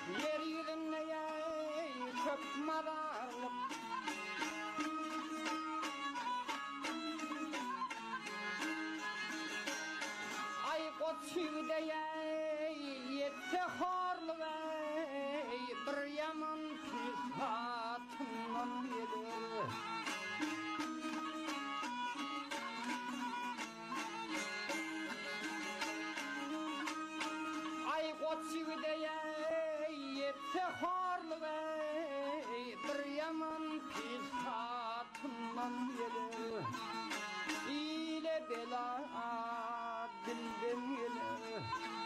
Yeryüzünde çok mararlık ay koçude yetse horluğu bir yaman pisatından gelir ay koçude yetse horluğu bir yaman pisatından gelir ile bela dilden gelir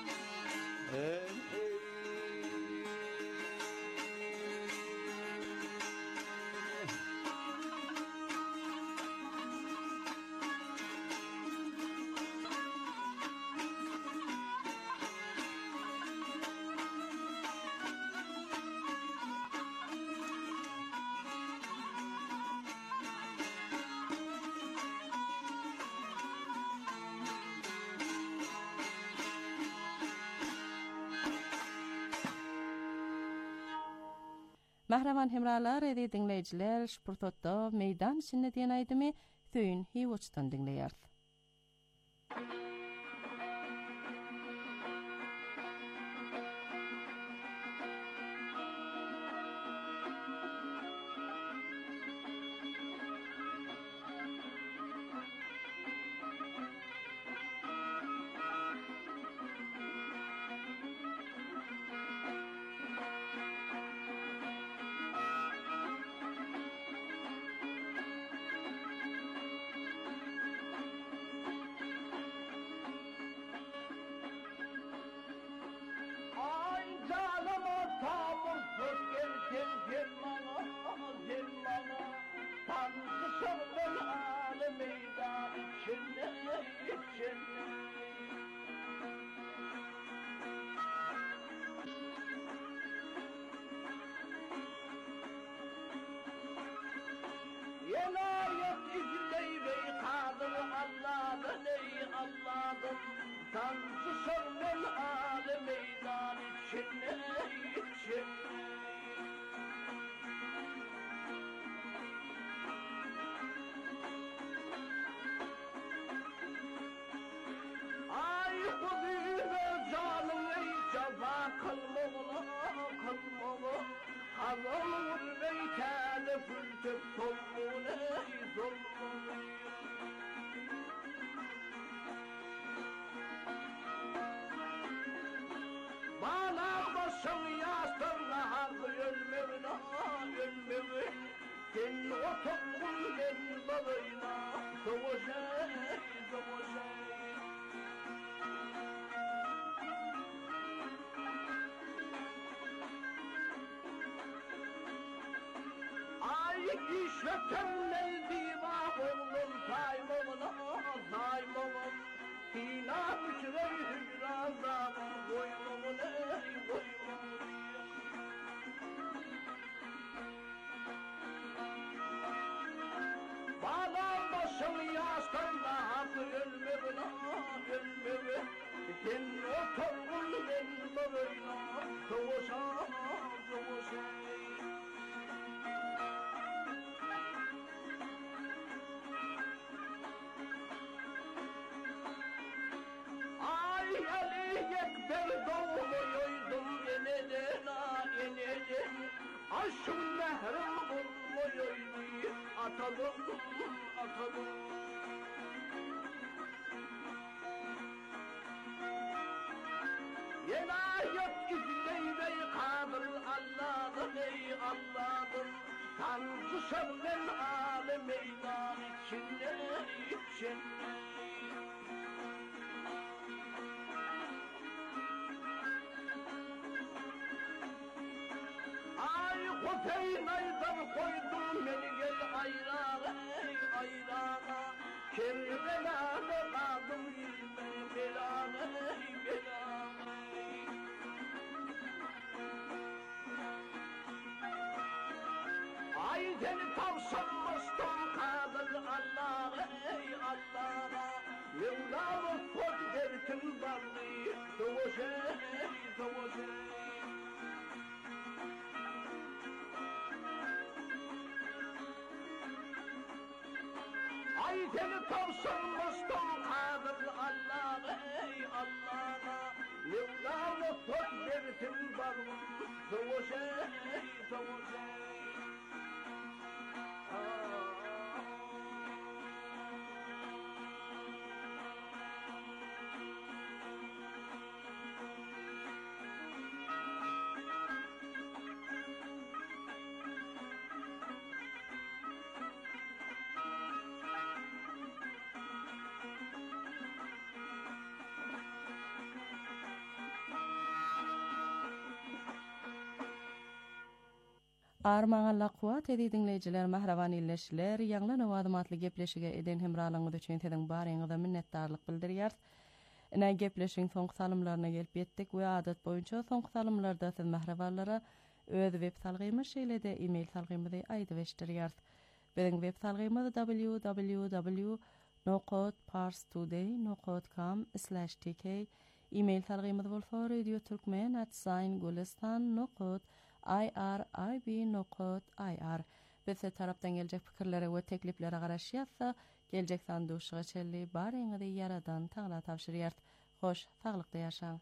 Mahraman hemralar edi dinleyiciler şpurtotda meydan şinne diyen aydımı Söğün Hivoç'tan dinleyerdi. Yelayet izleyi kadır Allah'ın ey Allah'ın Tanrısı sormen âle meydan içine ay hudüne zalim ey ceza kılmağına Hazalur beytâle fırtıp solmune solmune Bana başım yastığına hakkı ölmevine Sen otumun ben balıyla Doğuşay Ay işletemler diva oğlum saymamın Hina uçrey hücrazam koymamun ey koymamun Bağlam başım yastığında hakkı ölmevine Sen otumun ben balıyla Doğuşay Ekber doğmuyoydum yeniden Aşkın mehrim bulmuyoydu atadım Yenayet izleyi kadır Allah'ın ey Allah'ın Tanrısı senden âle meydan içinde Peynaydan koydum beni gel ayrana Kerbela'da kaldım bilmem belana Ay seni tavsanmaston kadır Allah'a Mevla'nın pot dertin vardı Doğuşay seni tavşanmıştım kadir Allah'a ey Allah'a Mevla'na söz versin barım Soğuşey Armaňa kuwat edi dinleýijiler, mahrawan illeşler, ýaňla nawadymatly gepleşige eden hemralaňyz üçin teziň baryňyza minnetdarlyk bildirýär. Ine gepleşiň soňky salymlaryna gelip ýetdik we adat boýunça soňky salymlarda siz mahrawanlara öz web salgymy şeýlede e-mail salgymyzy aýdyp eşdirýär. Biziň web salgymyz www.parstoday.com/tk. E-mail salgymyz bolsa radio-turkmen@gulistan.irib.ir. Bize tarapdan geljek pikirlere we tekliplere garaşýarsa, geljek sanduşyga çelli baryňyzy yaradan taňla tapşyrýar. Hoş, saglykda ýaşaň.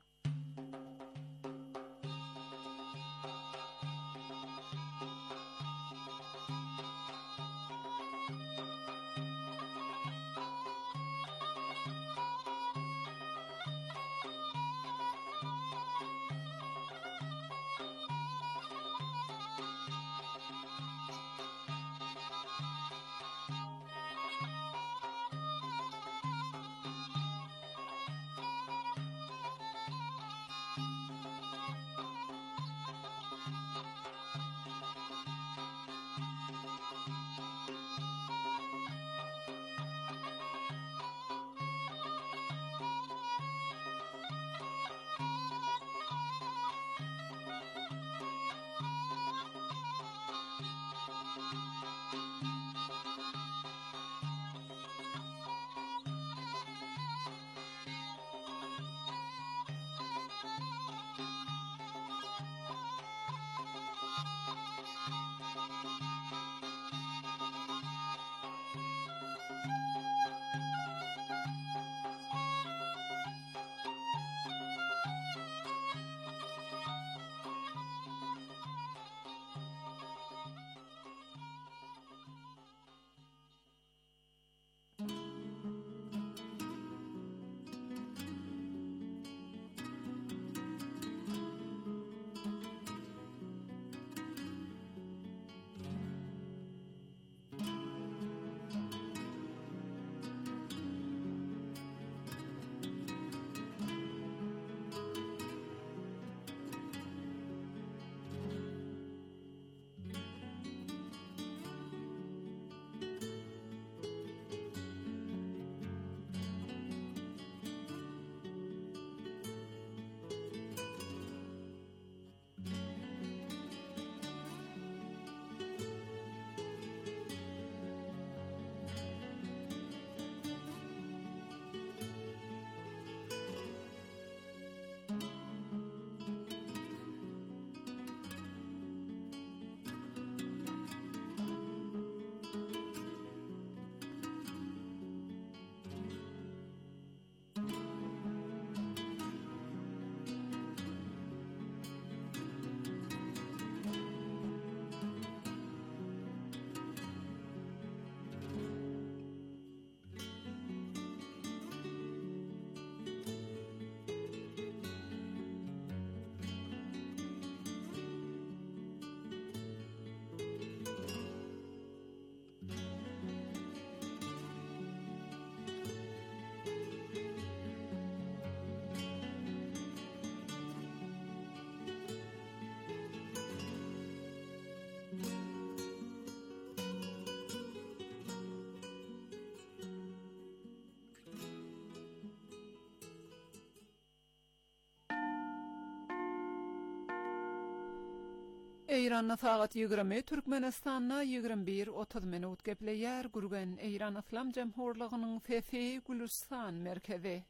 Eýranna sagat 20, Türkmenistanna 21:30 minut gepleýär gurgen Eýran Islam Jemhurlygynyň Sesi Gülistan merkezi.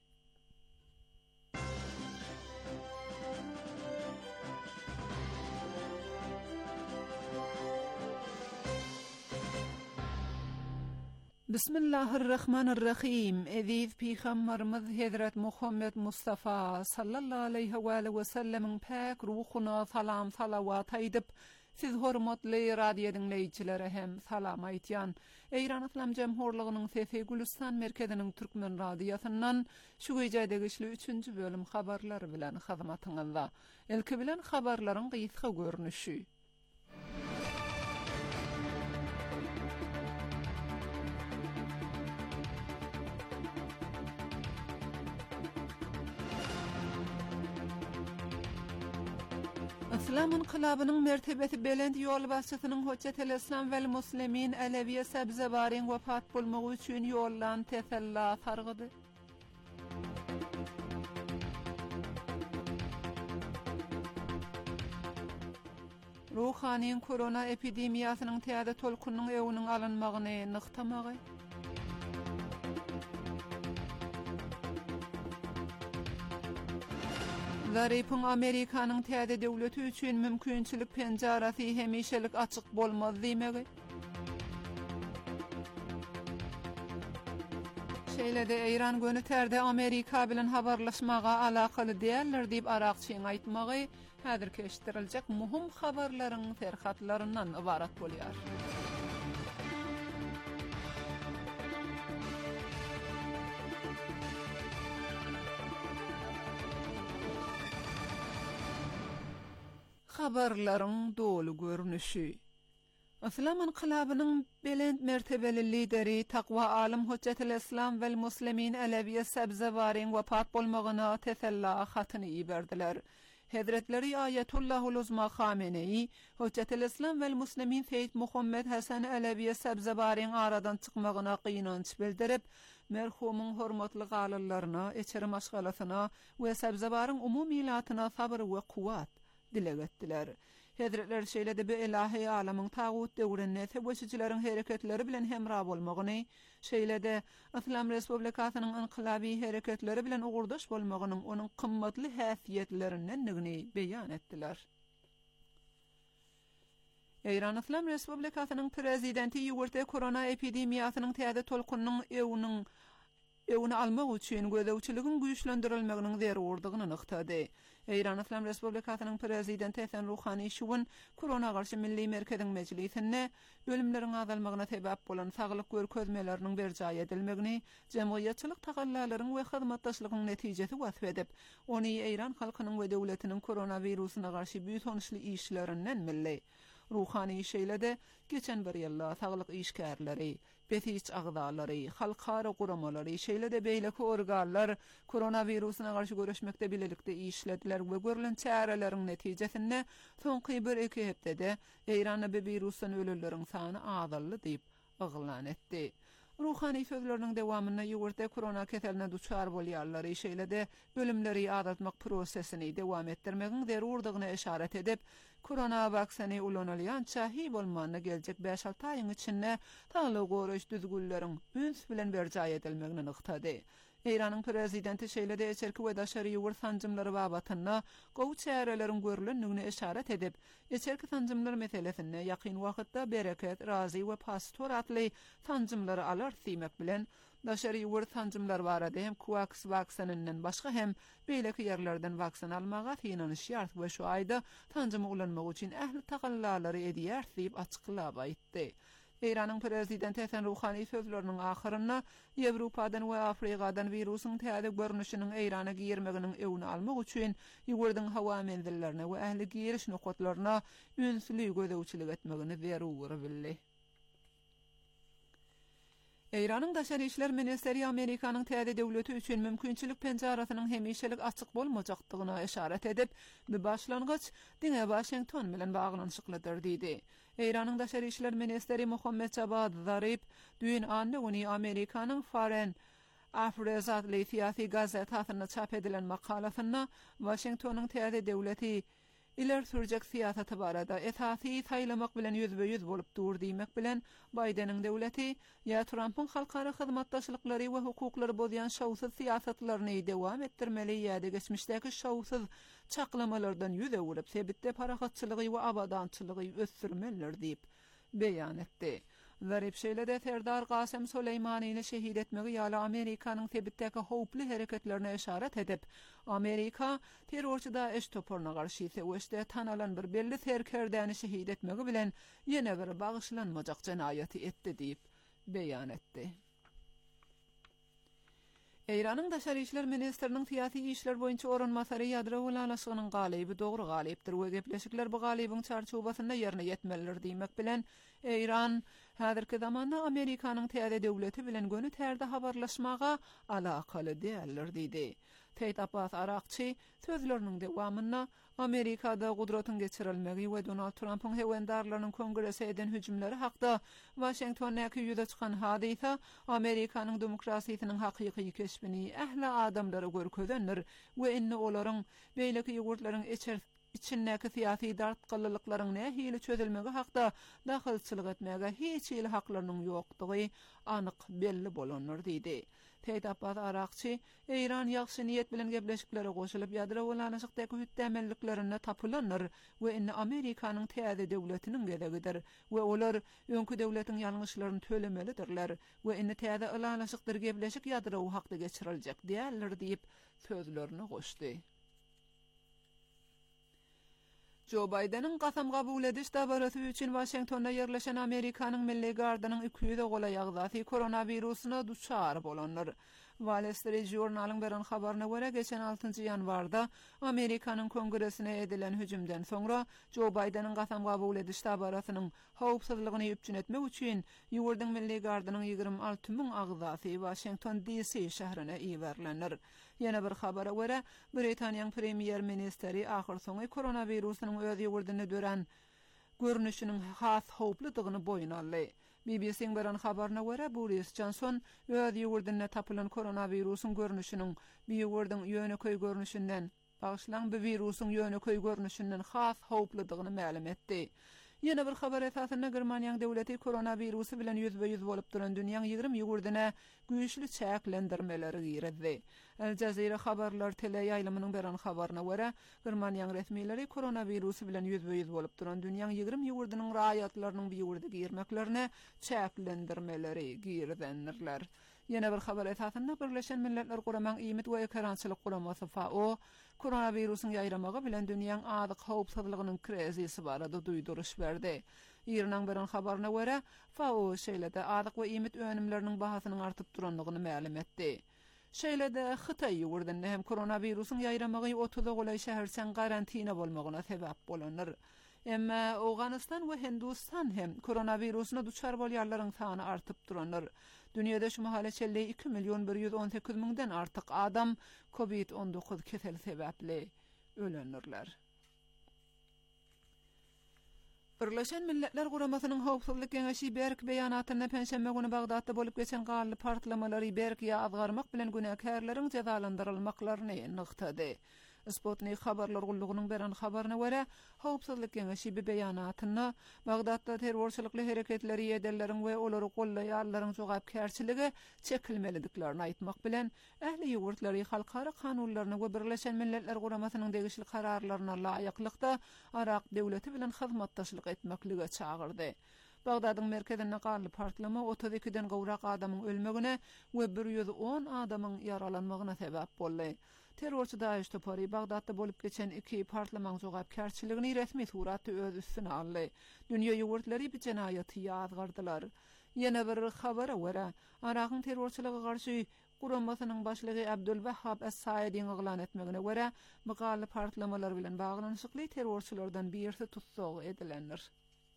Bismillahirrahmanirrahim. Eziz Peygamberimiz Hazret Muhammed Mustafa sallallahu aleyhi ve sellem'in pek ruhuna salam salavat aýdyp, siz hormatly radio dinleýijilere hem salam aýtýan. Eýran Islam Jemhurlygynyň Sesi Gülistan merkeziniň türkmen radiosyndan şu gecädegi 3-nji bölüm habarlary bilen hyzmatyňyzda. Ilki bilen habarlaryň gysga görnüşi. İslam inqilabynyň mertebesi belend ýol başçysynyň Hoçatel Islam we Muslimin Aleviye Sabzabaryň wafat bolmagy üçin ýollan tesella sargydy. Ruhanyň korona epidemiýasynyň täze tolkunyň öwüniň alynmagyny nykdamagy. Zaripun Amerikanyň täze döwleti üçin mümkinçilik penjarasy hemişelik açyk bolmaz diýmegi. Şeýlede Eýran göni terde Amerika bilen habarlaşmaga alakaly diýerler diýip Araqçyň aýtmagy häzir keşdiriljek muhim habarlaryň terhatlaryndan ibarat bolýar. Habarlaryň dolu görnüşi. İslam inqilabynyň belend mertebeli lideri Taqwa alim Hoçatel Islam we Muslimin Aleviye Sabzabaryň wafat bolmagyna tesella hatyny berdiler. Hazretleri Ayatullahul Uzma Khamenei, Hoçatel Islam we Muslimin Seyyid Muhammed Hasan Aleviye Sabzabaryň aradan çykmagyna gynanç bildirip, merhumyň hormatly galylaryna, eçeri maşgalasyna we Sabzabaryň umumy ilatyna sabr we kuwat dileg etdiler. Hazretler şeýlede bu ilahi alamyň tagut döwründe tewessüçileriň hereketleri bilen hemra bolmagyny, şeýlede Islam Respublikasynyň inqilabi hereketleri bilen ugurdaş bolmagynyň onuň kymmatly häsiýetlerinden nigini beýan etdiler. Eýran Islam Respublikasynyň prezidenti ýurtda korona epidemiýasynyň täze tolkunyň öwüni almak üçin gözewçiligiň güýçlendirilmeginiň zerurdygyny nyktady. Eýran Islam Respublikasynyň prezidenti Hasan Ruhani şuwun korona garşy milli merkeziň meclisinde bölümleriň azalmagyna sebäp bolan saglyk görkezmeleriniň berjaý edilmegini, jemgyýetçilik tagallalaryň we hyzmatdaşlygyň netijesi wasf edip, ony Eýran halkynyň we döwletiniň koronawirusyna garşy büýük işlerinden milli. Ruhani şeýlede geçen bir ýylda saglyk işgärleri, besiç agdalary, halkara guramalary, şeýlede beýleki organlar koronawirusyna garşy görüşmekde bilelikde işlediler we görülen çäreleriň netijesinde soňky 1-2 hepdede Eýranda bu wirusyň ölülleriň sany azaldy diýip yglan etdi. Ruhani sözleriniň dewamyna ýurtda korona keseline duçar bolýarlar, şeýlede bölümleri azaltmak prosesini dewam etdirmegiň zerurdygyna işaret edip, korona vaksini ulanylýan çahy bolmanyna geljek 5-6 aýyň içinde taýly goraş düzgünleriň üns bilen berjaý edilmegini nyktady. Eýranyň prezidenti şeýlede eçerki we daşary ýurt sanjymlary babatyna gowy çäreleriň görülendigine işaret edip, eçerki sanjymlar meselesinde ýakyn wagtda bereket, razy we pastor atly sanjymlary alar diýmek bilen daşary ýurt sanjymlar barada hem Covax vaksininden başga hem beýleki ýerlerden vaksin almaga ýynanyş ýart we şu aýda sanjymy ulanmak üçin ähli tagallalary edýär diýip açyklap aýtdy. Eýranyň prezidenti Hasan Ruhani sözleriniň ahyryna Ýewropadan we Afrikadan wirusyň täze görnüşiniň Eýrana girmeginiň öwüni almak üçin ýurdyň hawa menzillerine we ähli giriş nokatlaryna ünsli gözewçilik etmegini zerur bildi. Eýranyň daşary işler ministeri Amerikanyň täze döwleti üçin mümkinçilik penjarasynyň hemişelik açyk bolmajakdygyna işaret edip, bu başlangyç diňe Washington bilen baglanşyklydyr diýdi. Eýranyň daşary işler ministeri Muhammed Javad Zarip düýün anny Amerikanyň Foreign Affairs adly syýasy gazetasyna çap edilen makalasyna Washingtonyň täze döwleti iler sürjek siýasaty barada esasy taýlamak bilen ýüzbe-ýüz bolup dur diýmek bilen Bideniň döwleti ýa Trumpyň halkara hyzmatdaşlyklary we hukuklary bozýan şowsuz siýasatlaryny dewam etdirmeli ýa-da geçmişdäki şowsuz çaklamalardan ýüz öwürip sebitde parahatçylygy we abadançylygy ösdürmeler diýip beýan etdi. Zarip şeýlede Serdar Qasem Suleymanyny şehit etmegi ýaly Amerikanyň Tebitdäki howply hereketlerine işaret edip, Amerika terrorçyda eş toporuna garşy ise tanalan bir belli serkerdäni şehit etmegi bilen ýene bir bagyşlanmajak jenaýaty etdi diýip beýan etdi. Eýranyň Daşary işler ministriniň tiýasy işler boýunça oranmasary ýadro ulanaşygynyň galyby dogry galypdyr we gepleşikler bu galybyň çarçobasyna ýerine ýetmelidir diýmek bilen Eýran häzirki zamanda Amerikanyň täze döwleti bilen göni tärde habarlaşmaga alakaly däldir diýdi. Teyit Abbas Arakçy sözleriniň dewamyna Amerikada gudratyň geçirilmegi we Donald Trump'yň hewendarlarynyň kongrese eden hüjümleri hakda Washington'daki ýüze çykan hadisa Amerikanyň demokrasiýasynyň hakyky keşbini ähli adamlary görkezenler we inne olaryň beýleki ýurtlaryň içindäki syýasy dartgallylyklarynyn nähili çözülmegi hakda dahilçilik etmäge hiç ýyl haklarynyň ýokdugy anyk belli bolanlar diýdi. Teyit Abbas Arakçy, Eýran ýagşy niýet bilen gepleşiklere goşulyp ýadro ulanyşykdaky hütdämelliklerine tapylanlar we inne Amerikanyň täze döwletiniň gelegidir we olar öňkü döwletiň ýalňyşlaryny tölemelidirler we inne täze ulanyşykdyr gepleşik ýadro hakda geçiriljek diýerler diýip sözlerini goşdy. Joe Biden'ın qasam qabul ediş dabarasy üçin Washingtonda yerleşen Amerikanyň Milli Gardynyň 200 gola ýagdaty koronawirusyna duçar bolanlar. Wall Street Journal'ın beren habaryna görä geçen 6-njy ýanwarda Amerikanyň kongresine edilen hüjümden soňra Joe Biden'ın qasam qabul ediş dabarasynyň howpsuzlygyny ýüpçün etmek üçin ýurduň Milli Gardynyň 26 000 agzaty Washington DC şäherine iýerlenler. Ýene bir habara görä Britaniýanyň premier ministeri ahir soňy koronawirusynyň öz ýurduny dören görnüşiniň has howplydygyny boýun aldy. BBC'ň beren habaryna görä Boris Johnson öz ýurduny tapylan koronawirusyň görnüşiniň bir ýurduň ýöneköý görnüşinden başlan bir wirusyň ýöneköý görnüşinden has howplydygyny ma'lum etdi. Ýene bir habar esasyna Germaniýanyň döwleti koronavirusy bilen ýüzbe-ýüz bolup duran dünýäň 20 ýurduna güýçli çäklendirmeleri girdi. Al Jazeera habarlar teleýaýlymynyň beren habaryna görä Germaniýanyň resmiýetleri koronavirusy bilen ýüzbe-ýüz bolup duran dünýäň 20 ýurdunyň raýatlarynyň bir ýurda girmeklerine çäklendirmeleri girdenler. Ýene bir habar esasyna Birleşen Milletler Guramaň Iýmit we Karançylyk Guramasy FAO koronawirusyň ýaýramagy bilen dünýäň adyk howpsuzlygynyň krizisi barada duýduruş berdi. Ýeriniň beren habaryna görä FAO şeýlede adyk we iýmit önümleriniň bahasynyň artyp duranlygyny ma'lum etdi. Şeýlede Hytaý ýurduny hem koronawirusyň ýaýramagy 30 golay şähersen karantina bolmagyna sebäp bolanlar. Emma Awganistan we Hindistan hem koronawirusyna duçar bolýarlaryň sany artyp duranlar. Dünýede şu mahala çelli 2 118 000-den artyk adam COVID-19 keseli sebäpli ölenler. Birleşen Milletler Guramasynyň howpsuzlyk geňeşi berk beýanatyna penşenme güni Bagdatda bolup geçen garly partlamalary berk ýa azgarmak bilen günäkärleriň jazalandyrylmaklaryny nykdady. Sputnik habarlar gullugynyň beren habaryna görä, howpsuzlyk geňeşi bir beýanatyna Bagdatda terrorçylykly hereketleri ýedenleriň we olary gollaýarlaryň jogapkärçiligi çekilmeliliklerini aýtmak bilen ähli ýurtlary halkara kanunlaryna we Birleşen Milletler Guramasynyň degişli kararlaryna laýyklykda Irak döwleti bilen hyzmatdaşlyk etmeklige çagyrdy. Bagdadyň merkezinde garly partlama 32-den gowrak adamyň ölmegine we 110 adamyň yaralanmagyna sebäp boldy. Terrorçy Daesh topary Bagdatda bolup geçen 2 partlamaň jogapkärçiligini resmi suratda öz üstüne aldy. Dünýä ýurtlary bir jenaýaty ýazgardylar. Ýene bir habara görä, Irakyň terrorçylyga garşy Guramasynyň başlygy Abdulwahhab Es-Saýidiň eglan etmegine görä, bu garly partlamalar bilen baglanyşykly terrorçylardan birisi tutsag edilenler.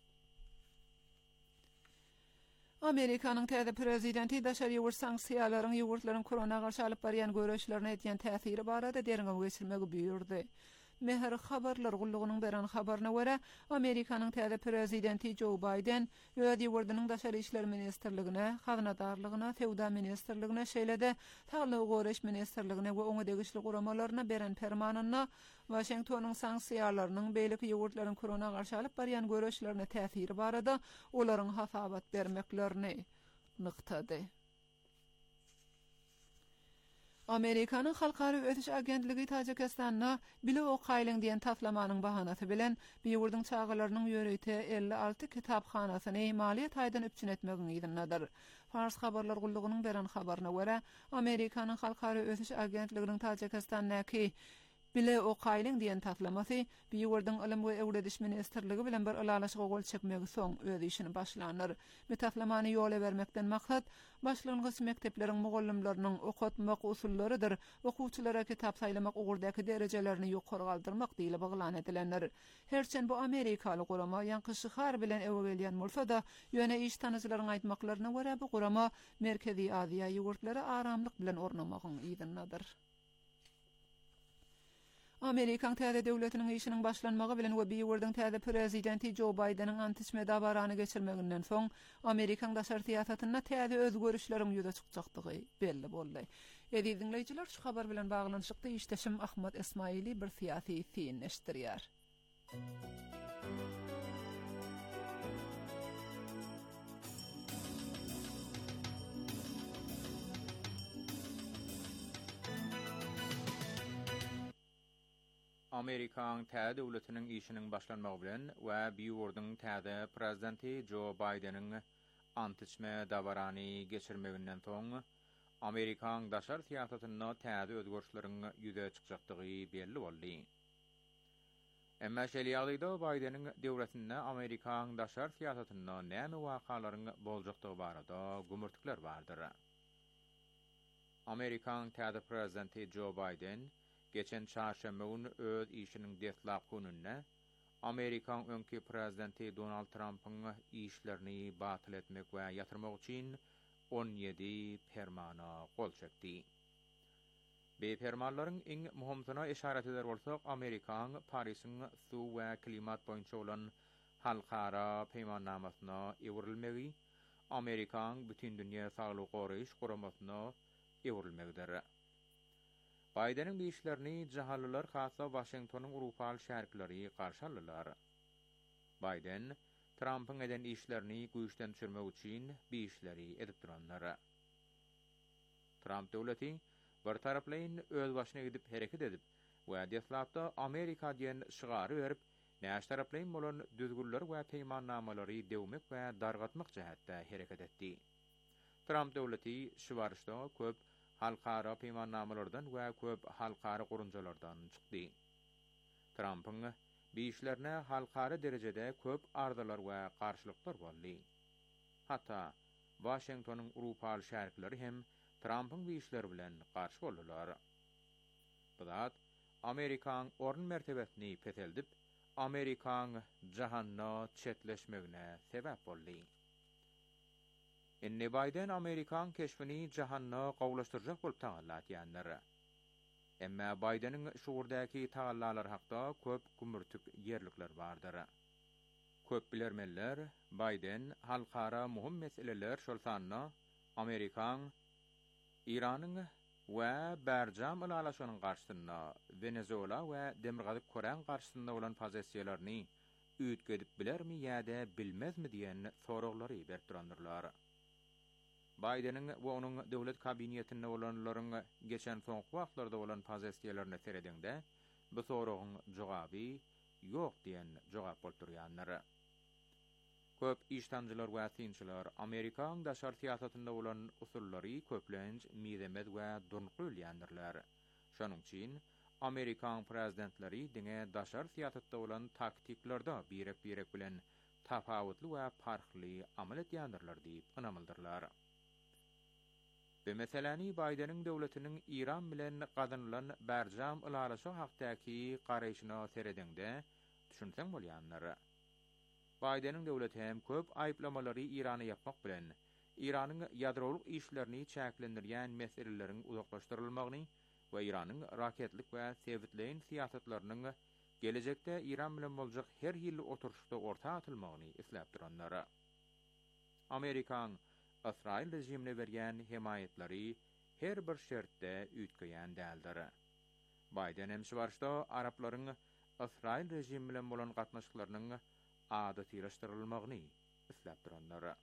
Amerikanyň täze prezidenti daşary ýurt sanksiýalaryň ýurtlaryň korona garşy alyp barýan göreşlerine etýän täsiri barada deriňe geçirmegi buyurdy. Mehr habarlar gullugynyň beren habaryna görä, Amerikanyň täze prezidenti Joe Biden öz ýurdunyň daşary işler ministrligine, hazynadarlygyna, sewda ministrligine, şeýlede Saglyk goreş ministrligine we oňa degişli guramalaryna beren fermanyna Washingtonyň sanksiýalarynyň beýleki ýurtlaryň korona garşy alyp barýan göreşlerine täsiri barada olaryň hasabat bermeklerini nykdady. Amerikanyň Halkary Ötüş Agentligi Tajikistan'a bile o kaýlyň diýen taflamanyň bahanasy bilen biýurdyň çağalarynyň ýöreýte 56 kitapxanasyny maliýet aýdan üpçün etmegin ýygynadyr. Fars habarlar gullugynyň beren habaryna görä, Amerikanyň Halkary Ötüş Agentliginiň Tajikistan'daky bile o kaýlyň diýen taflamasy biýurdyň Ilim we Ewlediş Ministerligi bilen bir ýalaşyga gol çekmegi soň öz işini başlanýar. Bu taflamany ýola bermekden maksat başlangyç mektepleriň mugallimläriniň okutmak usullarydyr. Okuwçylara kitap saýlamak ugurdaky derejelerini ýokary galdyrmak diýilip baglan edilenler. Herçen bu Amerikaly gurama ýanky şyhar bilen ewe gelýän bolsa da, ýöne iş tanyjylaryň aýtmaklaryna görä bu gurama Merkezi Aziýa ýurtlary aramlyk bilen ornamagyň ýygynadyr. Amerikan täze döwletiniň işiniň başlanmagy bilen we biýurdyň täze prezidenti Joe Biden'in antisme dabarany geçirmeginden soň Amerikan daşary siýasatyna täze özgörüşleriň ýüze çykjakdygy belli boldy. Edi dinleýijiler, şu habar bilen baglanyşykda işdeşim Ahmet Esmaili bir siýasy fiýin eşdirýär. Amerikan täze döwletiniň işiniň başlanmagy bilen we biýurdyň täze prezidenti Joe Biden'in antisme dabarany geçirmeginden soň Amerikan daşary siýasatyna täze özgörüşleriň ýüze çykjakdygy belli boldy. Emma şeýleýärde Biden'in döwletinde Amerikan daşary siýasatyna näme wakalaryň boljakdygy barada gumurtyklar bardyr. Amerikan täze prezidenti Joe Biden geçen çarşamba günü öz işiniň detlap gününde Amerikan öňki prezidenti Donald Trump'yň işlerini batyl etmek we ýatyrmak üçin 17 fermana gol çekdi. Bu fermanlaryň iň muhimsyna işaret eder bolsak, Amerikan Parysyň suw we klimat boýunça bolan halkara peýmannamasyna ewrilmegi, Amerikan bütün dünýä saglyk goraýyş guramasyna ewrilmegdir. Biden'in bu işlerini jahallylar hassa Washingtonyň urupal şäherleri garşy aldylar. Biden, Trump'yň eden işlerini güýçden düşürmek üçin bu işleri edip duranlar. Trump döwleti bir taraplaýyn öz başyna gidip hereket edip we deslapda Amerika diýen şygary berip, näş taraplaýyn bolan düzgünler we peýmannamalary dewmek we dargatmak jähetde hereket etdi. Trump döwleti şu barışda köp halkara peýmannamalardan we köp halkara gurunjalardan çykdy. Trump'yň bu işlerine halkara derejede köp arzular we garşylyklar boldy. Hatta Washingtonyň urupal şäherleri hem Trump'yň bu işleri bilen garşy boldylar. Bu zat Amerikan orun mertebesini peteldip, Amerikan jahanna çetleşmegine sebäp boldy. Enne Biden Amerikan keşfini jahanna gowlaşdyrjak bolup taýlanýar. Emma Biden'in şuurdaky taýlanlar hakda köp gumurtyk ýerlikler bardyr. Köp bilermeler Biden halkara muhim meseleler şol sanna Amerikan İranyň we berjam ýalaşanyň garşysyna Venezuela we Demirgazyk Koreýa garşysynda bolan pozisiýalaryny üýtgedip bilermi ýa-da bilmezmi diýen soraglary berip durandyrlar. Biden'in we onuň döwlet kabinetinde bolanlaryň geçen soňky wagtlarda bolan pozisiýalaryny seredende bu soragyň jogaby ýok diýen jogap bolturýanlar. Köp iştanjylar we synçylar Amerikan daşary siýasatynda bolan usullary köplenç mizemet we durnuqylýandylar. Şonuň üçin Amerikan prezidentleri diňe daşary siýasatda bolan taktiklarda birek bilen tafawutly we farkly amal etýändirler diýip ynamyldyrlar. Bu meseleni Biden'in döwletiniň İran bilen gadanylan berjam ýalaşy hakdaky garaýşyna seredende düşünseň bolýanlar. Biden'in döwleti hem köp aýplamalary Irany ýapmak bilen Iranyň ýadrolyk işlerini çäklendirýän meseleleriň uzaklaşdyrylmagyny we Iranyň raketlik we sewitleýin siýasatlarynyň gelecekde İran bilen boljak her ýyl oturuşda orta atylmagyny isläp duranlar. Amerikan İsrail rejimine berýän himayetleri her bir şertde üýtgeýän däldir. Biden hem şu barşda Araplaryň İsrail rejimi bilen bolan gatnaşyklarynyň adatylaşdyrylmagyny isläp duranlar.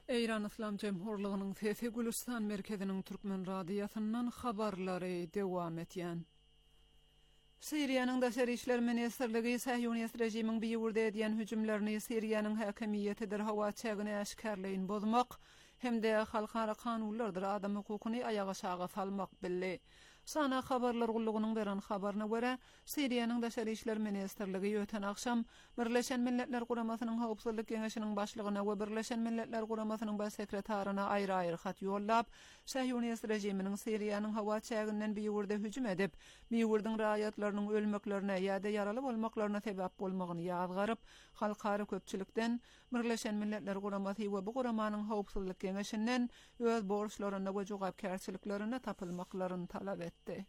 Eýran Islam Jemhurlygynyň Fethi Gülistan merkeziniň Türkmen radiýasyndan habarlary dowam etýän. Siriýanyň Daşary işler ministrligi Sahyonist rejimiň bir ýurda edýän hüjümlerini Siriýanyň häkimiýetidir hawa çägini aşkarlaýyn bozmak hemde halkara kanunlardyr adam hukukyny ayaga şaga salmak billi. Sana habarlar gullugynyň beren habaryna görä, Siriýanyň Daşary işler ministrligi ýöten akşam Birleşen Milletler Guramasynyň Howpsuzlyk Geňeşiniň başlygyna we Birleşen Milletler Guramasynyň baş sekretaryna aýry-aýry hat ýollap, Sahyonist rejiminiň Siriýanyň hawa çäginden bir ýurda hüjüm edip, bir ýurdyň raýatlarynyň ölmeklerine ýa-da ýaraly bolmaklaryna sebäp bolmagyny ýazgaryp, halkara köpçülikden Birleşen Milletler Guramasy we bu guramanyň Howpsuzlyk Geňeşinden öz borçlaryna we jogapkärçiliklerine tapylmaklaryny talap etdi.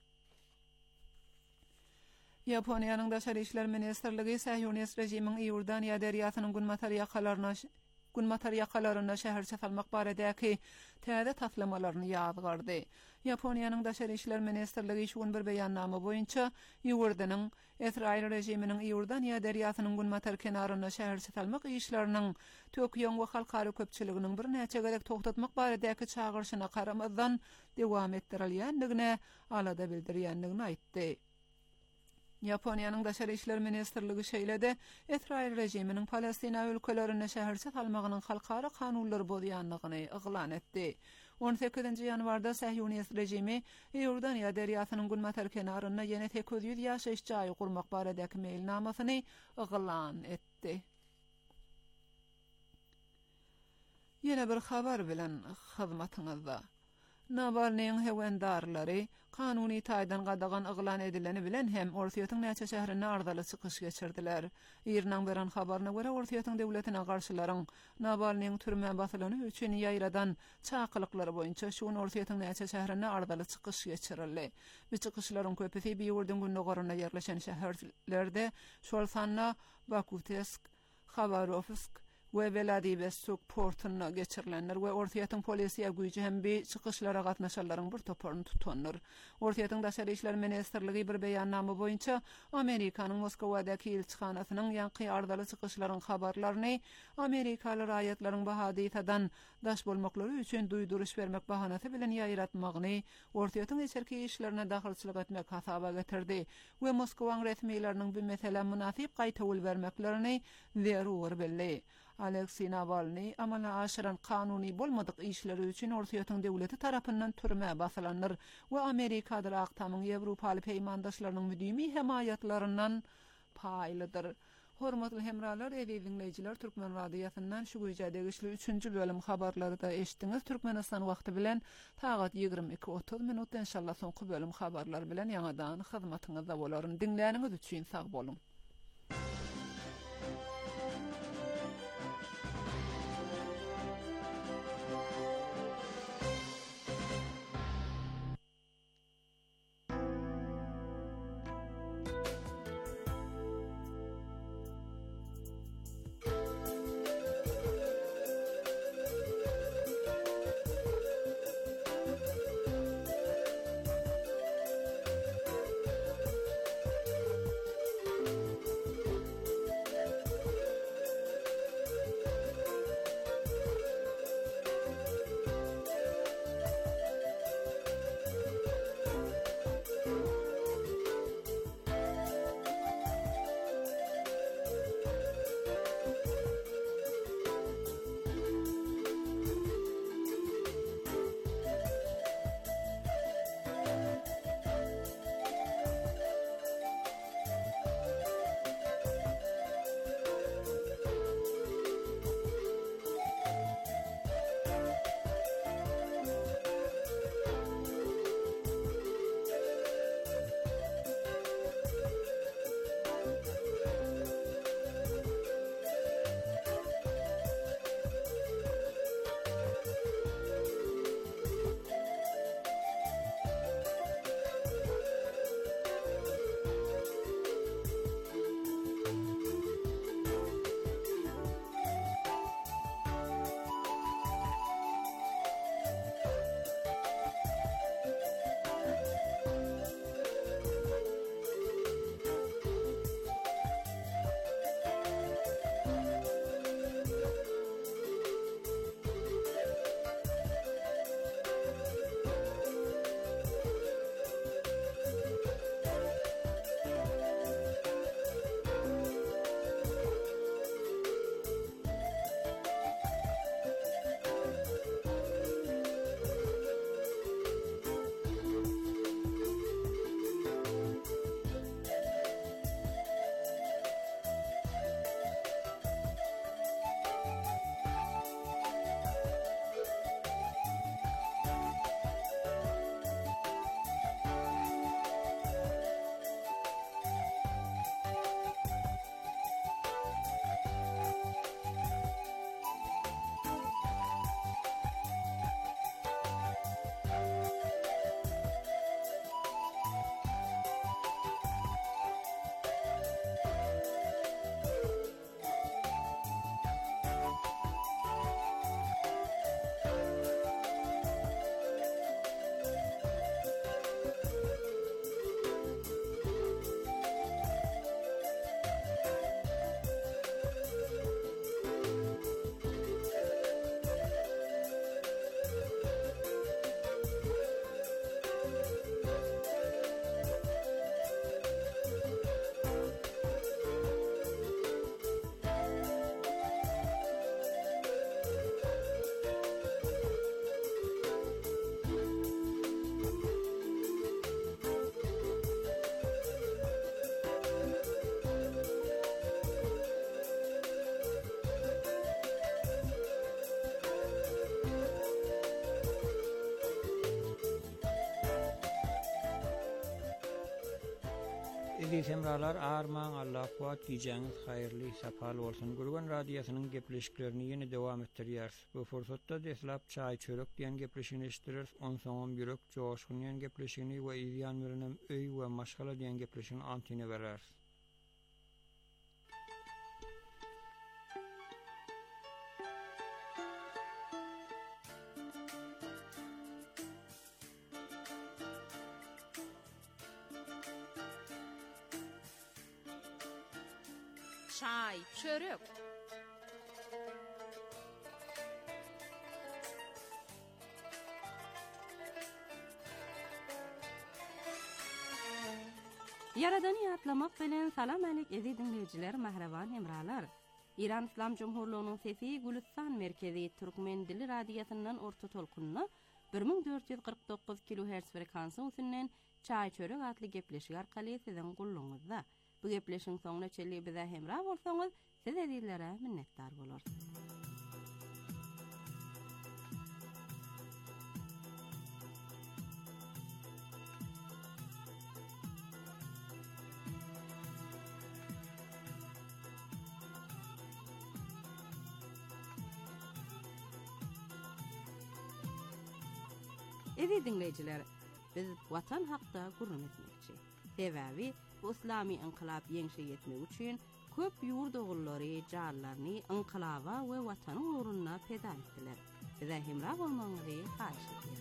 Yaponiýanyň Daşary işler ministrligi Sahyonist rejimiň Iordaniýa deriýasynyň gün materiýallaryna şäherçe salmak baradäki täze taslamalaryny ýazgardy. Yaponiýanyň Daşary işler ministrligi şu gün bir beýannama boýunça Iordanyň Israil rejiminiň Iordaniýa deriýasynyň gün matar kenaryna şäherçe salmak işleriniň Tökýön we halkara köpçüliginiň bir näçe gerek togtatmak baradäki çağırşyna garamazdan dowam etdirilýändigine alada bildirýändigini aýtdy. Yaponiýanyň Daşary işler ministrligi şeýlede Israil rejiminiň Palestina ülkelerine şäherçe salmagynyň halkara kanunlary bolýanlygyny eglan etdi. 18-nji ýanwarda Sahyonist rejimi Iordaniýa deriýasynyň gün matar kenaryna ýene 800 ýaşaýyş jaý gurmak baradäki meýilnamasyny eglan etdi. Ýene bir habar bilen hyzmatyňyzda. Navalnyň hewendarlary kanuny taýdan gadagan eglan edileni bilen hem Ortiýatyň näçe şäherine ardaly çykyş geçirdiler. Ýeriniň beren habaryna görä Ortiýatyň döwletine garşylaryň Navalnyň türme basylyny üçin ýaýradan çakylyklary boýunça şu Ortiýatyň näçe şäherine ardaly çykyş geçirildi. Bu çykyşlaryň köpüsi bir ýurdun gündogaryna ýerleşen şäherlerde Şolsanna, Bakutesk, Khabarovsk we Vladivostok portyna geçirilenler we Ortiýatyň polisiýa güýji hem bir çykyşlara gatnaşanlaryň bir toparyny tutanlar. Ortiýatyň Daşary işler ministrligi bir beýannama boýunça Amerikanyň Moskovadaky elçixanasynyň ýanky ardaly çykyşlaryň habarlaryny Amerikaly raýatlaryň bahaditadan daş bolmaklary üçin duýduruş bermek bahanasy bilen ýaýratmagyny, Ortiýatyň içerki işlerine dahilçilik etmek hasaba getirdi we Moskowaň resmiýetleriniň bu mesele munasyp gaýta ul bermeklerini zerur bildi. Alexey Navalny amala aşyran kanuny bolmadyk işleri üçin Ortiýatyň döwleti tarapyndan türme basylanýar we Amerikada aktamyň Ýewropaly peýmandaşlarynyň müdimi hemaýatlaryndan paýlydyr. Hormatly hemralar, dinleýijiler, Türkmen radiýasyndan şu güýjede güçlü 3-nji bölüm habarlary da eşitdiňiz. Türkmenistan wagty bilen tagat 22:30 minutda inşallah soňky bölüm habarlar bilen ýa-da hyzmatyňyzda bolaryn. Dinläniňiz üçin sag bolun. Aziz hemralar, armağan Allah kuat diyeceğiniz hayırlı sapal olsun. Gurgun Radyosu'nun gepleşiklerini yeni devam ettiriyar. Bu fırsatda deslap çay çörek diyen gepleşini iştirir. On soňam bürek coşkun diyen gepleşini we izyan birinem öy we maşgala diyen gepleşini antine verer. Çay, çörek. Yaradanı yatlamak bilen salam alik ezi dinleyiciler, mahraban hemralar. İran İslam Cumhurluğu'nun sesi Gülistan Merkezi Türkmen Dili Radyosu'ndan orta tolkununa 1449 kHz frekansı usunnen çay çörek atlı gepleşik arkaly sizin gulluňyzda. Bu gepleşiň soňuna çelli bize hemra bolsaňyz, siz edilere minnetdar bolarsyňyz. Ezi dinleyiciler, biz vatan hakda gurrun etmekçi. Sebebi, bu İslami inkılap ýeňşe ýetmek üçin köp ýurt ogullary jarlaryny inkılaba we watanyň uğruna peda etdiler. Bize hemra bolmaňyzy haýyş edýär.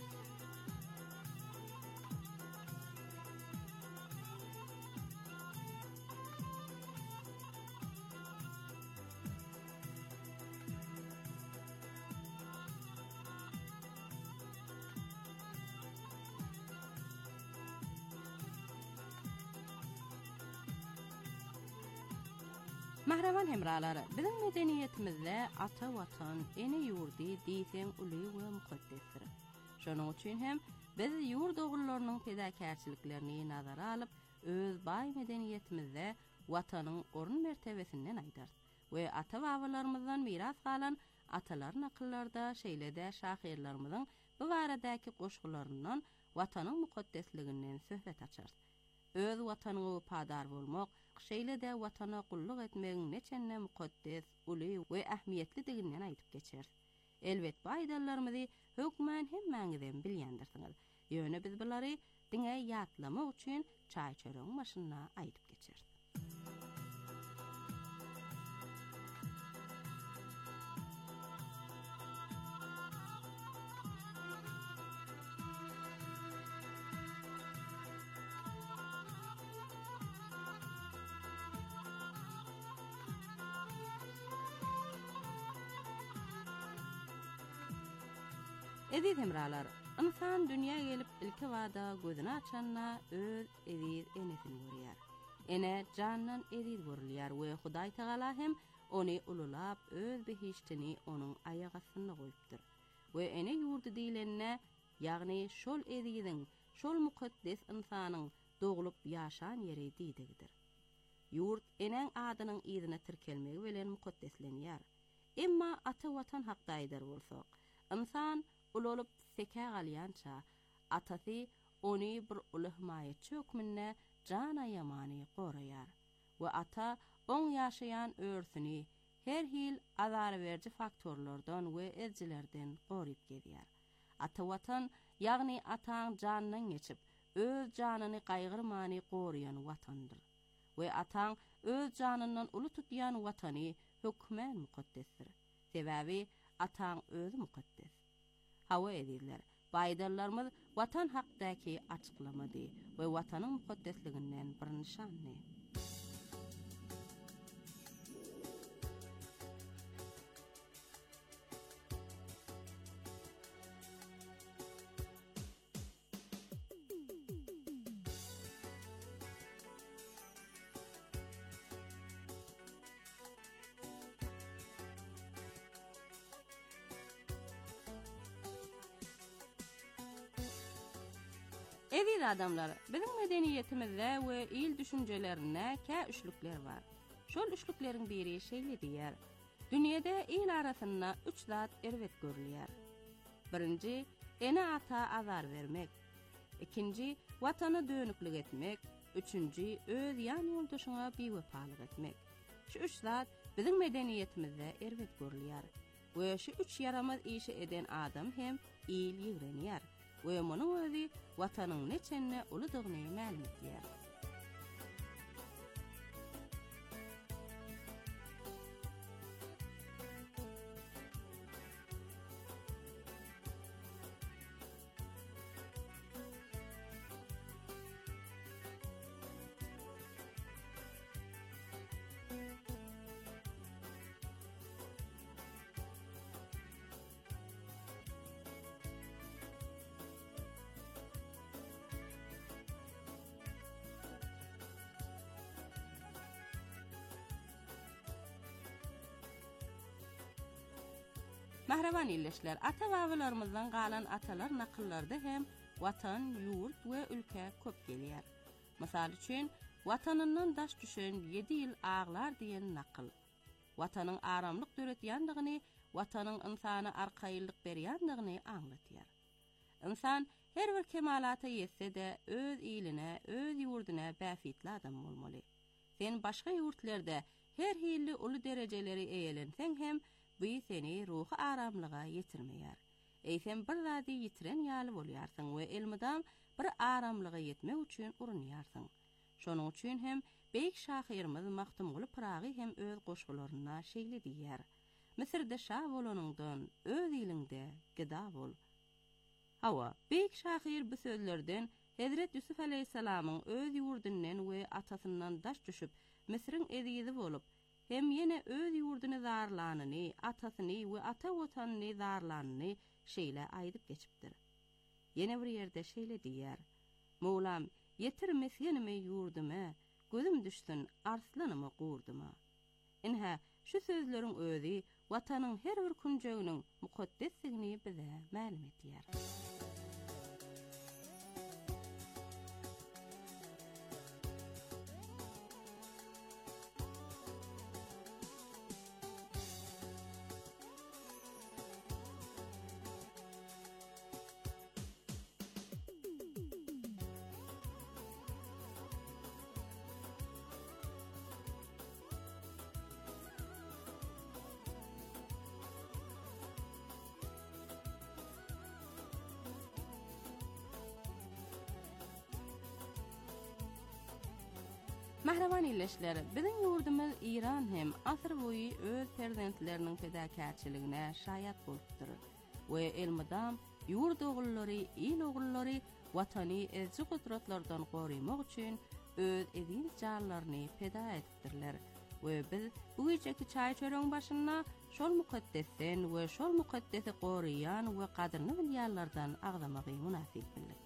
Mahraman hemralar, bizim medeniyetimizde ata vatan, ene yurdi diýsen uly we mukaddesdir. Şonuň üçin hem biz ýurt ogullarynyň pedakärçiliklerini nazara alyp, öz baý medeniyetimizde watanyň orun mertebesinden aýdar we ata babalarymyzdan miras galan atalar nakyllarda şeýlede şahyrlarymyzyň bu baradaky goşgularyndan watanyň mukaddesliginden söhbet açar. Öz watanyňa padar bolmak, şeýlede watana gulluk etmegiň neçenne mukaddes, uly we ähmiýetlidiginden aýdyp geçer. Elbet bu aýdallarymyzy hökmen hemmäňizden bilýändirsiňiz. Ýöne biz bulary diňe ýatlamak üçin çay çörek maşyna aýdyp geçer. Ediz hemralar, insan dünýä gelip ilki wada gözüni açanna öz ediz enesini görýär. Ene jannan ediz görülýär we Hudaý Taala hem ony ululap öz behiştini onuň aýag astyna goýupdyr. We ene ýurdu diýlenne, ýagny şol ediziň, şol mukaddes insanyň dogulup ýaşan ýeri diýdigdir. Ýurt eneň adynyň ýerine tirkelmegi bilen mukaddeslenýär. Emma ata watan hakdaýdyr bolsak, insan ululup seke galyança, atasy ony bir ulahmaýetçi hökmünde jana ýamany goraýar. We ata oň ýaşaýan örsüni her hil azar berji faktorlardan we ezjilerden goryp gelýär. Ata watan, ýagny ataň janynyň geçip, öz janyny gaýgyrmany goraýan watandyr. We ataň öz janyndan uly tutýan watany hökmen mukaddesdir. Sebebi ataň özü mukaddes. Hawa ediller. Baýdallarymyz watan hakdaky açyklamady we watanyň mukaddesliginden bir nişanly. Ediz adamlar, bizim medeniyetimizde we il düşüncelerine kä üçlükler var. Şol üçlükleriň biri şeýle diýär. Dünýede il arasynda 3 zat erwet görülýär. Birinji, ene ata azar vermek. Ikinji, watany dönüklik etmek. üçünji öz ýan ýoldaşyňa bewefalyk etmek. Şu üç zat biziň medeniýetimizde erwet görülýär. We şu üç yaramaz işi eden adam hem iyil ýigrenýär. We munyň özi watanyň neçenne ulydygyny ma'lum etýär. Mahravan illeşler, ata-babalarymyzdan galan atalar nakyllarda hem watan, ýurt we ülke köp gelýär. Mysal üçin, watanyndan daş düşen 7 ýyl ağlar diýen nakyl. Watanyň aramlyk döretýändigini, watanyň insana arkaýyllyk berýändigini aňlatýar. Insan her bir kemalata ýetse-de öz iline, öz ýurduna bäfitli adam bolmaly. Sen başga ýurtlarda her hilli uly derejeleri eýelenseň hem bu seni ruhy aramlyga ýetirmeýär. Eýsem bir zady ýitiren ýaly bolýarsyň we elmydam bir aramlyga ýetmek üçin urunýarsyň. Şonuň üçin hem beýik şahyrymyz Maktumguly Piragy hem öz goşgularyna şeýle diýär. Misirde şah bolanyňdan öz ýylynda gida bol. Hawa, beýik şahyr bu sözlerden Hazret Yusuf aleyhissalamyň öz ýurdundan we atasyndan daş düşüp Misiriň ezizi bolup hem yine öz ýurduny zarlanyny, atasyny we ata watanyny zarlanyny şeýle aýdyp geçipdir. Yine bir ýerde şeýle diýär: Mowlam, ýetirmes ýenime ýurdumy, gözüm düşsün arslanymy gurdumy. Inha şu sözleriň özi watanyň her bir kunjaginiň mukaddesligini bize ma'lum etýär. Mahravan illeşler, biziň ýurdumyz İran hem asr boyu öz prezidentleriniň fedakarçylygyna şaýat bolupdyr. We elmydam ýurt ogullary, il ogullary watany ezji gudratlardan gorymak üçin öz edin jarlaryny feda etdirler. We biz bu geceki çaý çöregiň başyna şol mukaddesten we şol mukaddesi gorýan we kadryny bilýärlerden agdamagy münasip bildik.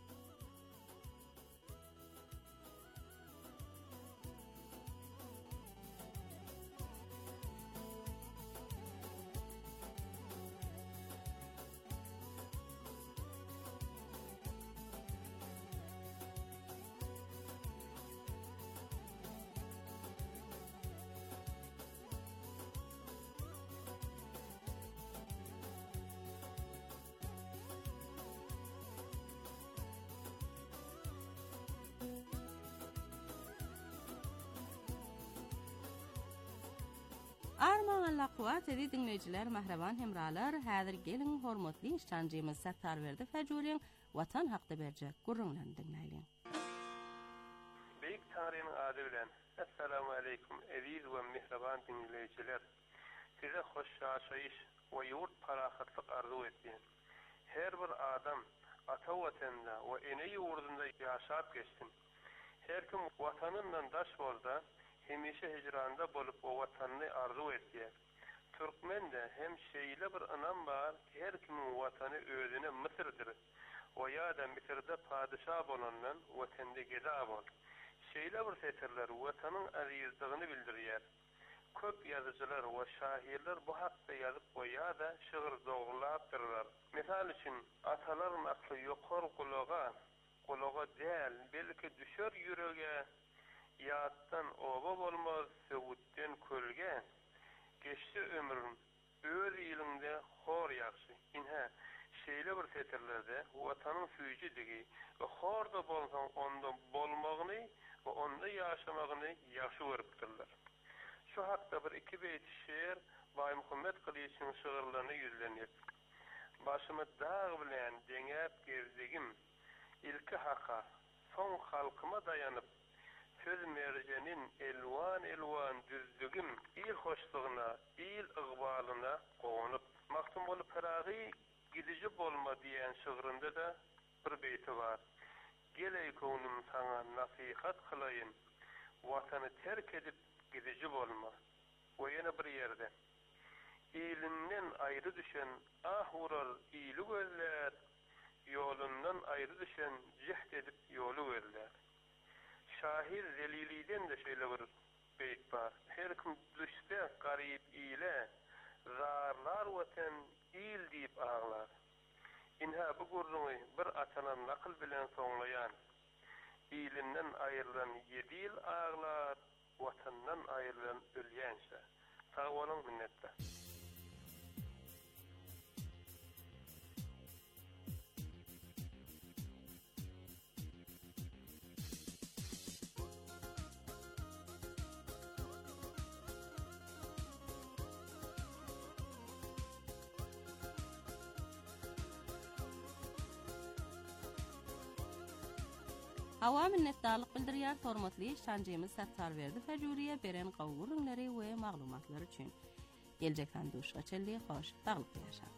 Arman Allah kuvat edi dinleyijiler, mahraban hemralar, häzir gelin hormatly işçanjymyz Sattarberdi Fajuriň watan hakda berjek gurrunlaryny dinleýin. Beýik taryhyň ady bilen assalamu aleykum aziz we mehraban dinleyijiler. Size hoş yaşaýyş we ýurt parahatlyk arzu etdim. Her bir adam ata watanda we ene ýurdunda ýaşap geçsin. Her kim watanyndan daş bolsa hemişe hicranda bolup o watanyny arzu etýär. Türkmende hem şeýle bir anam bar, her kimin watany özüne Mısırdyr. O ýa-da Mısırda padyşa bolandan watanda geda bol. Şeýle bir seterler watanyň azizligini bildirýär. Köp ýazyjylar we şahyrlar bu hakda ýazyp goýýar-da şygyr dogulapdyrlar. Mesal üçin atalar nakly ýokar gulaga däl, belki düşer ýürege, ýatdan oba bolmaz, söwütten kölge, geçdi ömrüm, öz ýylynda hor ýaxşy. Inha, şeýle bir setirlerde watanyň süýjidigi we horda bolsaň onda bolmagyny we onda ýaşamagyny ýaşy görüpdirler. Şu hakda bir iki beýt şeýer Bay Muhammed Kılıç'ın şiirlerini yüzlenip, başımı dağ bilen deňäp gerzegim, ilki haka, son halkıma dayanıp, söz merjenin elwan elwan düzdügüm, il hoşluğuna, il ıgbalına goňup, maktum bolup Piragy gidici bolma diýen şiirinde de bir beýti var. Geley kownum sana nasihat kılayın, watany terk edip gidici bolma. O ýene bir ýerde. İlinden ayrı düşen ah vurar iyili gözler, yolundan ayrı düşen cehd edip yolu gözler. Şahir Zelili'den de şöyle bir beyt var. Her kim düşse garip iyile, zarlar vatan iyil deyip ağlar. İnha bu gurrunu bir atanan nakıl bilen sonlayan, iyilinden ayrılan 7 yıl ağlar, vatandan ayrılan ölýänse. Sağ olun minnetler. Hawa minnetdarlyk bildirýär hormatly şanjymyz Sattarberdi Fajuriýe beren gowgurunlary we maglumatlary üçin. Geljekden duşga çeldi, hoş, daglyk ýaşa.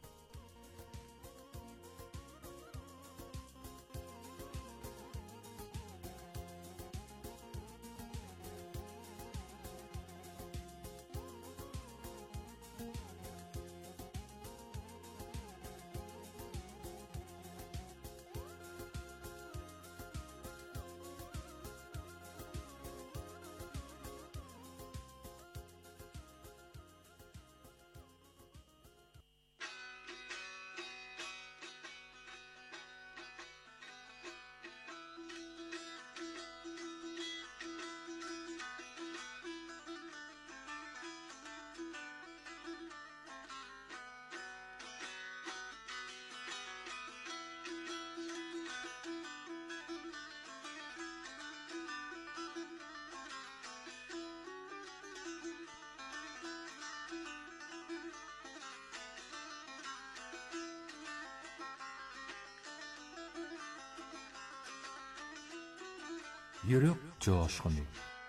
Yürek coşkuny.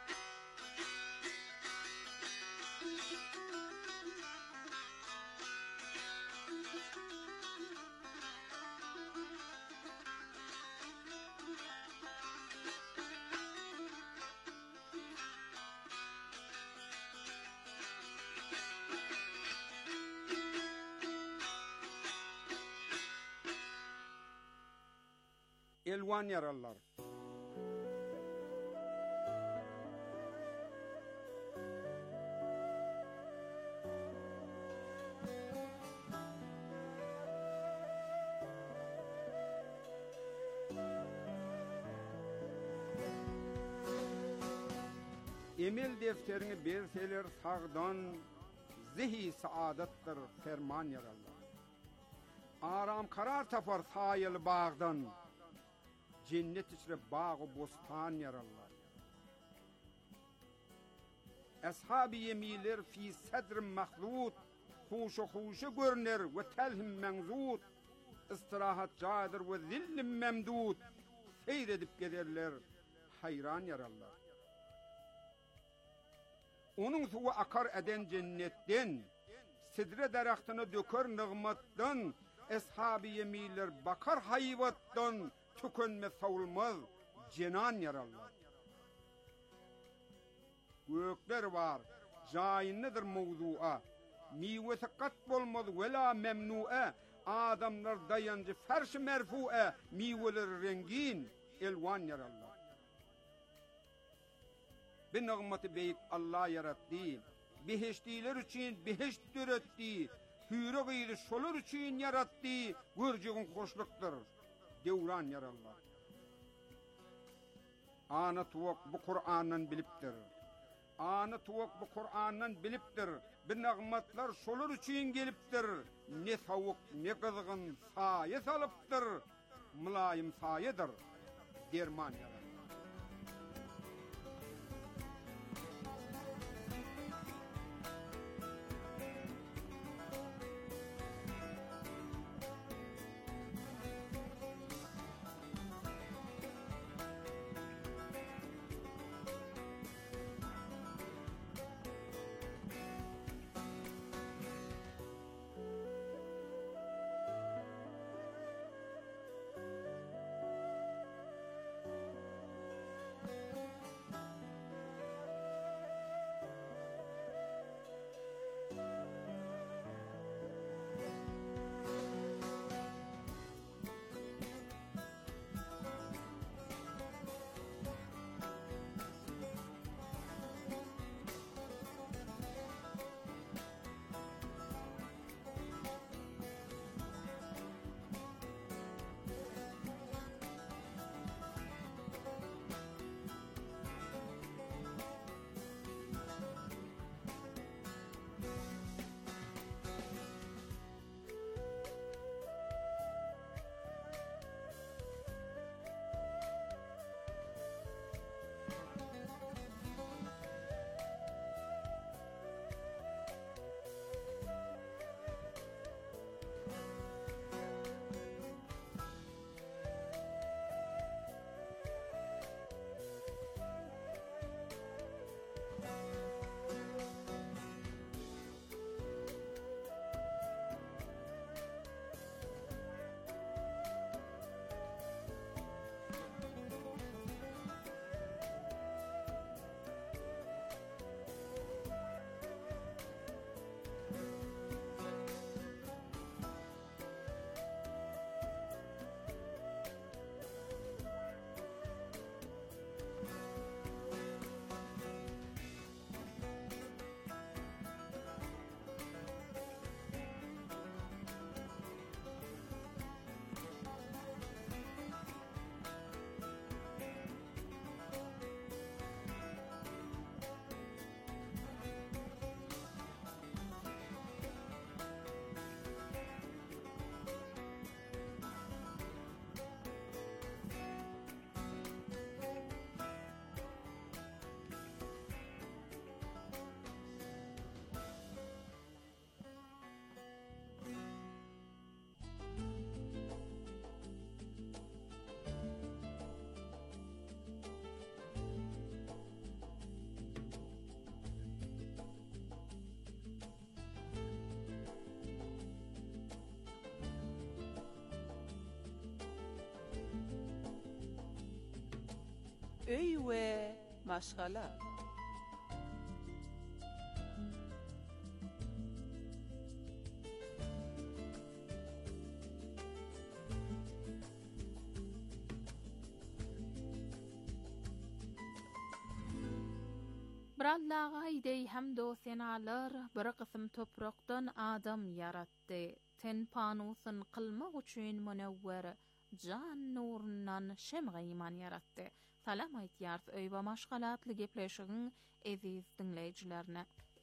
Elwan yaralar. Emel defterini berseler sağdan, zihi saadatdır ferman yararlar. Aram karar tapar sayılı bağdan, cennet içre bağı bostan yararlar. Ashab-ı yemiler fi sadr mahlut, huşu görünür ve telhim menzut, istirahat cadır ve zillim memdud, seyredip giderler, hayran yararlar. Onun suyu akar eden cennetten, sidre daraktını döker nığmattan, ashab-ı yemiler bakar hayvattan, tükönme savulmaz, cenan yararlar. Gökler var, jayinnedir mevzu'a, mivesi kat bolmaz vela memnu'a, adamlar dayancı ferş-i merfu'a, miveler rengin, elvan yararlar. Bir nığmatı beyik Allah yarattı, beheştiler için beheşt döretti, hüre gıydı şolar için yarattı, görcüğün hoşluktur, devran yararlar. Ana tuvak bu Kur'an'dan biliptir. Ana tuvak bu Kur'an'dan biliptir. bir nagmatlar şolar üçin gelipdir. Ne tavuk, ne kızgın saye salıptır. Mülayim sayedir. Derman yarar. Öy ve maşgala. Brallagayday hamdo senalar bir qism topraqdan adam yarattı. Ten panusun qılmak üçün münewwer can nurundan şemga iman yarattı. Salam aytyars öýba maşgalatly gepleşigiň eziz dinleýijilerine.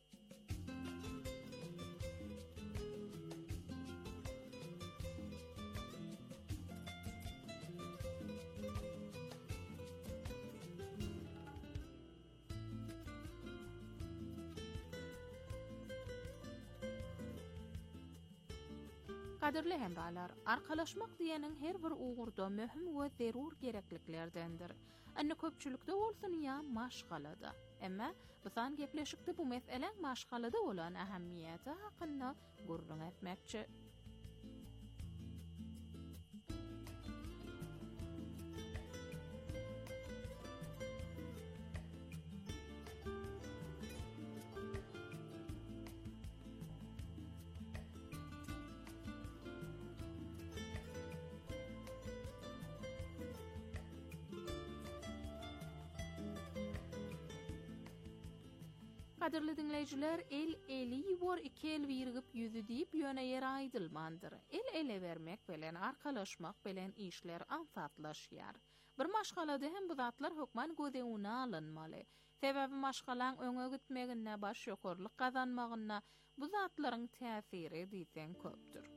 Kadirli hemralar, arkalaşmak diýeniň her bir ugurda möhüm we zerur gerekliklerdendir. Anna köpçülükde bolsun ya maşgalada. Emma bisan gepleşikde bu meseleň maşgalada bolan ähemmiýeti hakynda gurrun etmekçi. Qadirli dinleyiciler, eli bor iki el virgip yüzü deyip yöne yer aydılmandır. Ele vermek bilen, arkalaşmak bilen işler ansatlaşyar. Bir maşgalada hem bu zatlar hukman gödeğine alınmalı. Sebebi maşgalan öňe gitmegine baş yokorlyk kazanmagyna bu zatlaryň täsiri diýsen köpdür.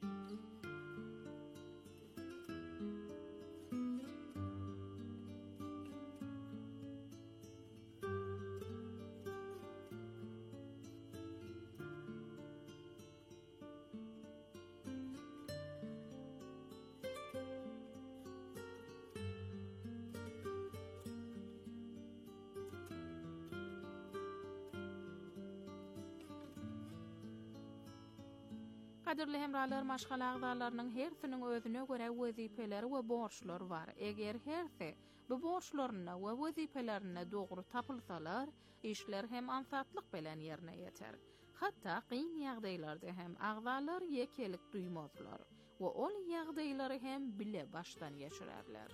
Qadirli hemralar, maşgal agzalarynyň hersiniň özüne göre wezipeleri we borçlary bar. Eger herse bu borçlaryna we wezipelerine dogry tapylsalar, işler hem ansatlyk bilen ýerine ýeter. Hatda qyyn ýagdaýlarda hem agzalar ýekelik duýmazlar we ol ýagdaýlary hem bile başdan geçirerler.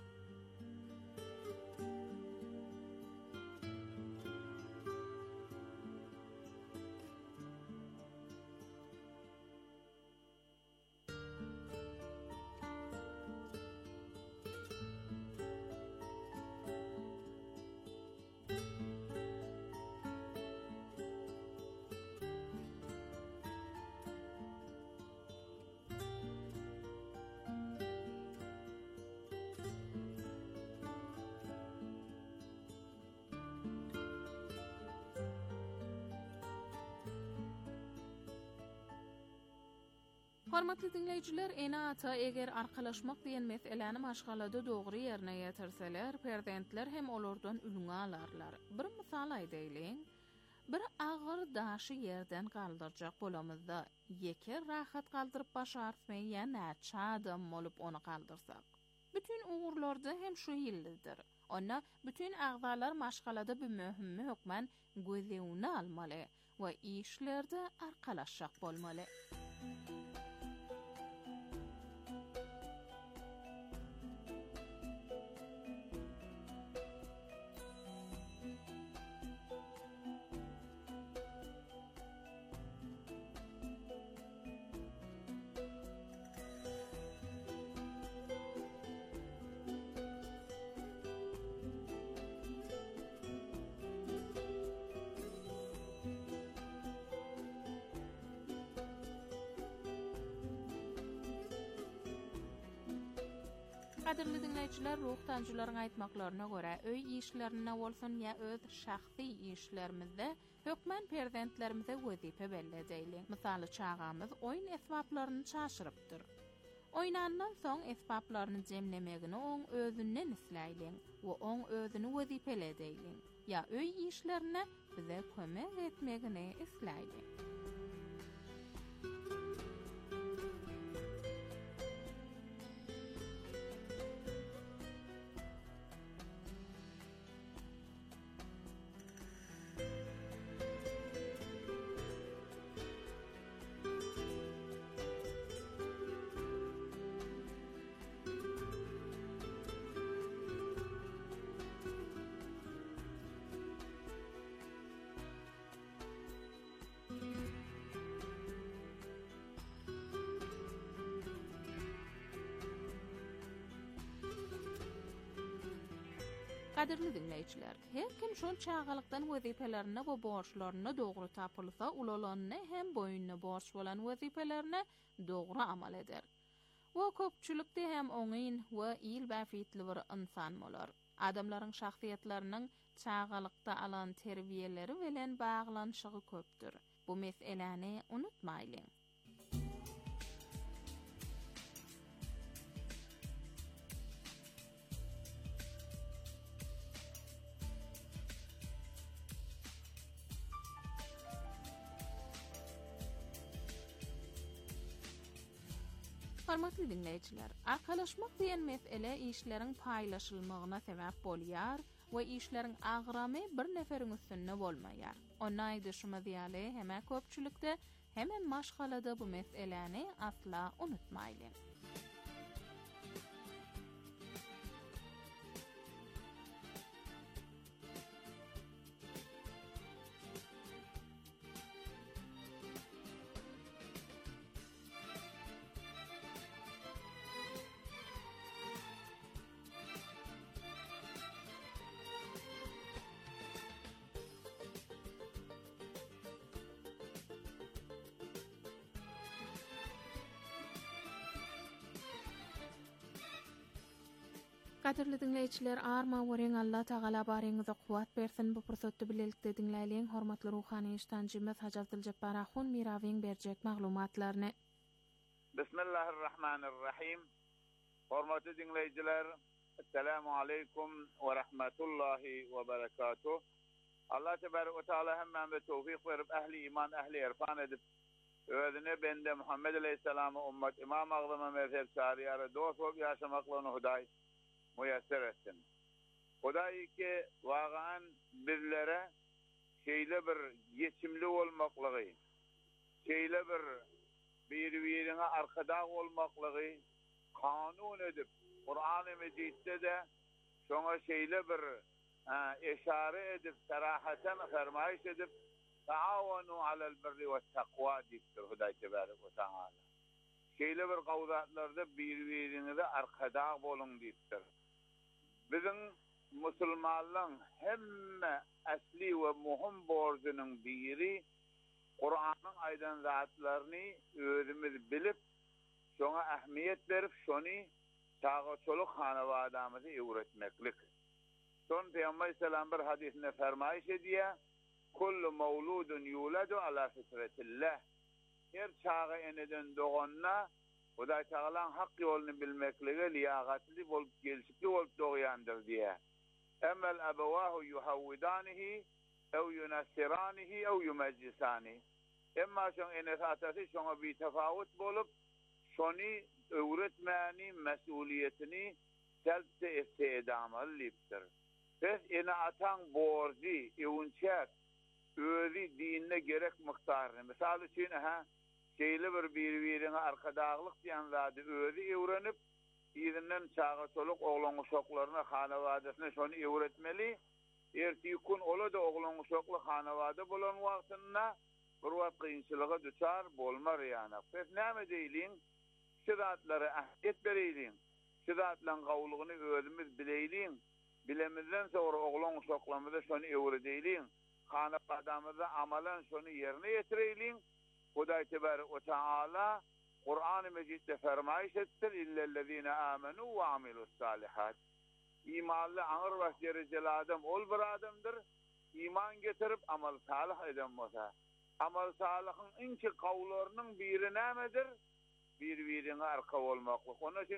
Hormatly dinleyijiler, ene ata eger arkalaşmak diýen meseleni maşgalada dogry ýerine ýetirseler, prezidentler hem olardan ülüňe alarlar. Bir misal aýdaýlyň. Bir agyr daşy ýerden galdyrjak bolamyzda, ýeker rahat galdyryp başarsmaýan näçe adam bolup onu galdyrsak. Bütün uğurlarda hem şu ýyldyr. Ona bütün agzalar maşgalada bir möhüm hukman gözeğine almaly we işlerde arkalaşjak bolmaly. Qadirli dinleyijiler, ruhtanjylaryň aýtmaklaryna görä, öý işlerine bolsun ýa öz şahsy işlerimizde hökmen prezidentlerimize wezipe belledäýli. Misaly çağamyz oýun esbaplaryny çaşyrypdyr. Oýnandan soň esbaplaryny jemlemegini oň özünden isläýliň we oň özüni wezipeledäýliň. Ýa öý işlerine bize kömek etmegini isläýliň. Qadirli dinleyijiler, her kim şol çağalykdan wezipelerini we borçlaryny dogry tapylsa, ulolanyny hem boýunna borç bolan wezipelerine dogry amal eder. We köpçülikde hem oňyn we il bäfitli bir insan bolar. Adamlaryň şahsiýetleriniň çağalykda alan terbiýeleri bilen baglanşygy köpdür. Bu meseleni unutmaýlyň. Hormatly dinleyijiler, arkalaşmak diýen mesele işleriň paýlaşylmagyna sebäp bolýar we işleriň agramy bir neferiň üstünde bolmaýar. Ona aýdyşymy diýäli, heme köpçülikde hemen maşgalada bu meseleni asla unutmaýlyň. Qadirli dinleyijiler, arma wören Allah Taala baryňyza kuwat bersin. Bu pursatda bilelikde dinläýän hormatly ruhany iştancymyz Haji Abduljabbar Ahun Mirawiň berjek maglumatlaryny. Bismillahirrahmanirrahim. Hormatly dinleyijiler, assalamu aleykum we rahmetullahi we berekatuh. Allah tebaraka ve taala hemme tawfik berip ehli iman, ehli irfan edip özüne bende Muhammed aleyhisselam'a ummet imam aglyma mezhep şariýary dost bolup ýaşamaklaryny Hudaý müyesser etsin. Hudaý ki wagyan bizlere şeýle bir geçimli bolmaklygy, şeýle bir-birine arkada bolmaklygy kanun edip Kur'an-ı Mecid'de de şoňa şeýle bir eşare edip sarahaten fermaýş edip taawanu alel birri ve takwa diýipdir Hudaý tebaraka ve taala. Şeýle bir gawzatlarda bir-birinize arkada bolun diýipdir. Bizim musulmanlaryň hemme asli we muhim borjunyň biri Kur'anyň aýdan zatlaryny özümiz bilip, şoňa ähmiýet berip, şony çağa-çoluk hanawadamyzy öwretmeklik. Son Peygamber sallallahu bir hadisinde fermaýş edýär: "Kullu mawludun yuladu ala fitretillah." Her çağa eneden doğanna Hudaý Taalaň hak ýoluny bilmekligi liýagatly bolup gelişikli bolup doğýandyr diýär. Emel abawahu yuhawwidanihi ew yunassiranihi ew yumajjisanihi. Emma şoň enes atasy şoňa bir tefawut bolup, şony öwretmäni mesuliyetini selçe edamalydyr. Biz ene atan borji, ewünçät, özü dinine gerek mikdaryny. Misal üçin şeýle bir-birine arkadaglyk diýen zady özü öwrenip, ýerinden çağa çoluk oglan uşaklaryna, hanawadasyna şonu öwretmeli. Erti gün ola da oglan uşakly hanawada bolan wagtynda bir wagt kynçylyga düçar bolmar ýany. Biz näme diýliň? Şu zatlary ähmiýet bereýliň. Şu zatlaryň gawlygyny özümiz bileýliň. Bilemizden sonra oglan uşaklarymyza şonu öwredýliň. Hanawadamyza amalan şonu ýerine ýetireýliň. Hudaý tebaraka ve taala Kur'an-ı Mecid'de fermaýş etdir: "İllellezine amenu ve amilus salihat." İmanly aňyr we derejeli adam ol bir adamdyr. İman getirip amal salih eden bolsa. Amal salihin inki gawlarynyň biri nämedir? Bir-birine arka bolmaklyk. Ona